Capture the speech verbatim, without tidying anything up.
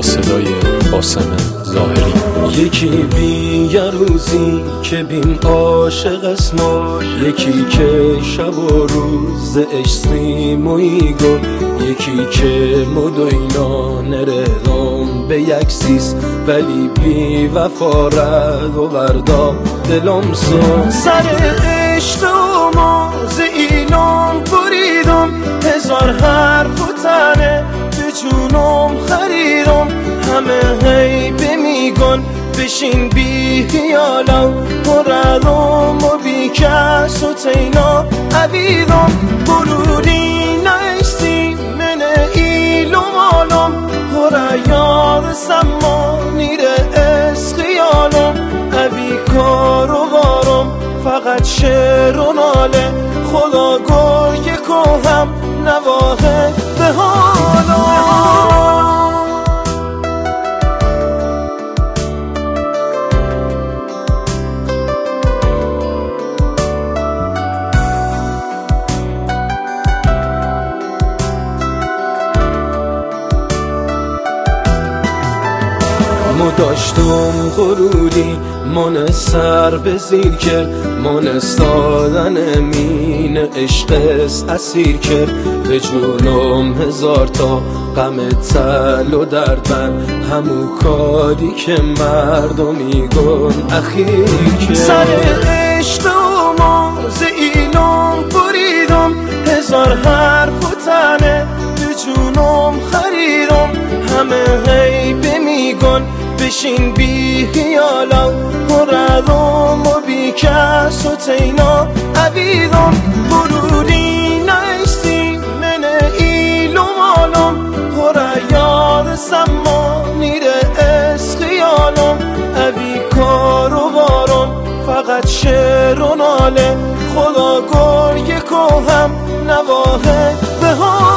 صدای قاسم ظاهری. یکی بی یه روزی که بیم عاشق اسما، یکی که شب و روز اشسیم و ایگل، یکی که مدوینا نرهلم به یکسیس ولی بی وفا رد و بردا دلم سو. سر عشق و ماز ایلام بریدم، هزار حرف و تنه به جونم خریدم، همه هی بمیگن بشین بی خیالم، مردم و بی کس و تینا عبیدم، بروری نشتی من ایلم آلم، هر یاد سمانی ره از خیالم، عبی کار و بارم فقط شعر و ناله، خدا گرگ که هم نواهه به حالم. مو داشتم غروری من سر به زیر کرد، من استادن امین عشق اسیر کرد، به جونم هزار تا غم تل و درد، من همو کاری که مردمی گن اخیر کرد. سر عشق و ماز ایلم بریدم، هزار حرف و تنه به جونم خریدم، همه هی بمیگن بشین بی خیالم، مردم و بی کس و تینا عبیدم، بروری نشتی من ایلم آلم، هر یاد سمانی ره از خیالم، عبی کار و بارم فقط شعر و ناله، خدا گرگ که هم نواهه به حال.